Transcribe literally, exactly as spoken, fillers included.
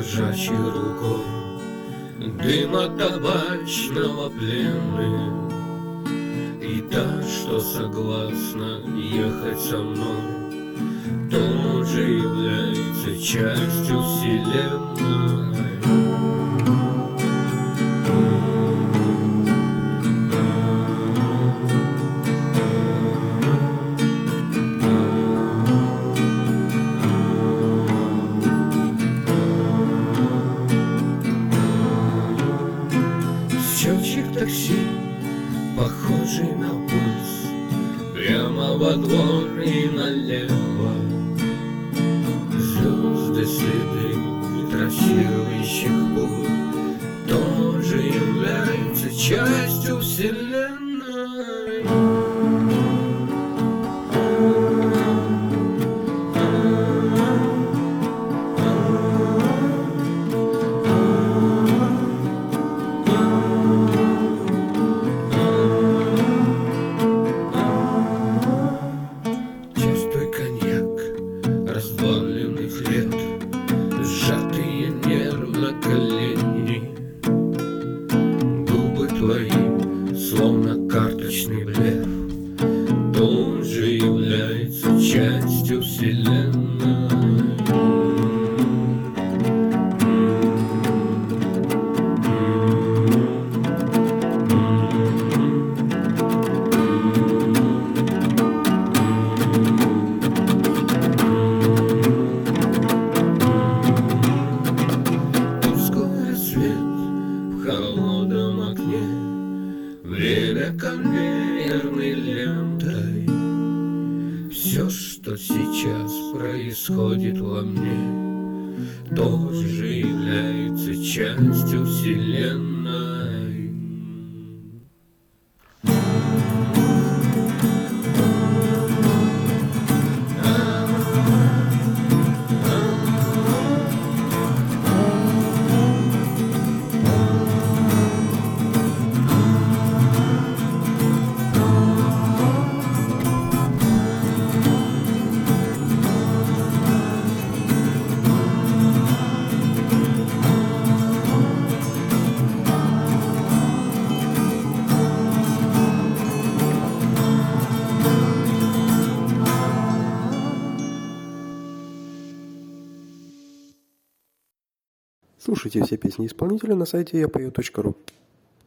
дрожащей рукой дыма табачного плены. И та, что согласна ехать со мной, тоже является частью вселенной. Счетчик такси, похожий на пульс, прямо во двор и налево. Звезды, следы трассирующих пуль тоже являются частью вселенной. Разбавленный хлеб, сжатые нервно колени, губы твои, словно карточный блеф, тоже является частью вселенной. В холодном окне время конвейерной лентой. Все, что сейчас происходит во мне, тоже является частью вселенной. Слушайте все песни исполнителя на сайте я пою точка ру.